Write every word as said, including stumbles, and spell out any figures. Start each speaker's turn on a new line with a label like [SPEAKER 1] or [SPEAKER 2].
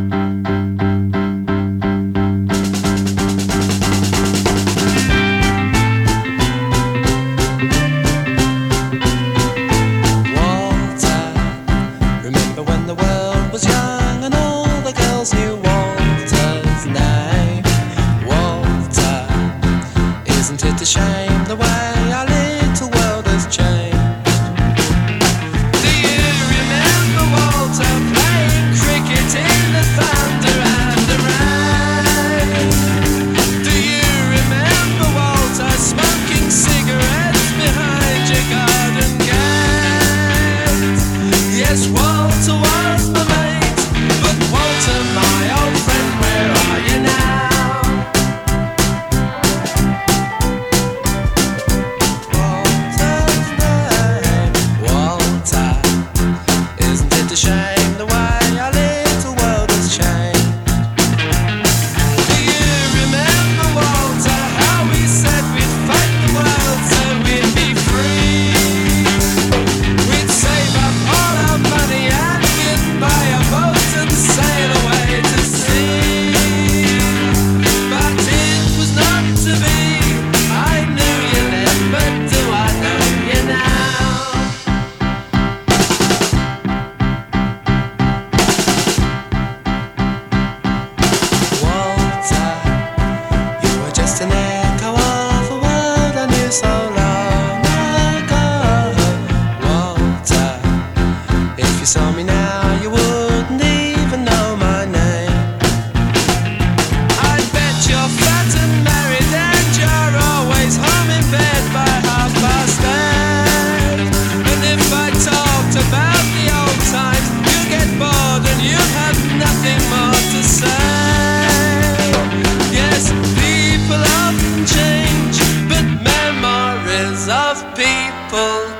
[SPEAKER 1] a shame the way our little world has changed. Do you remember Walter playing cricket in the thunder and the rain? Do you remember Walter smoking cigarettes behind your garden gate? Yes, Walter was my mate, but Walter, my old friend, where are you now? Shame the way our little world has changed. Do you remember, Walter, how we said we'd fight the world so we'd be free? We'd save up all our money and we'd buy a boat and sail away to sea. But it was not to be. I knew you then, but do I know you now? An echo of a world I knew so long ago. Walter, if you saw me now you wouldn't even know my name. I bet you're fat and married and you're always home in bed by half past eight. And if I talked about the old times you'd get bored and you'd have nothing more to say. Yes, people often change, but memories of people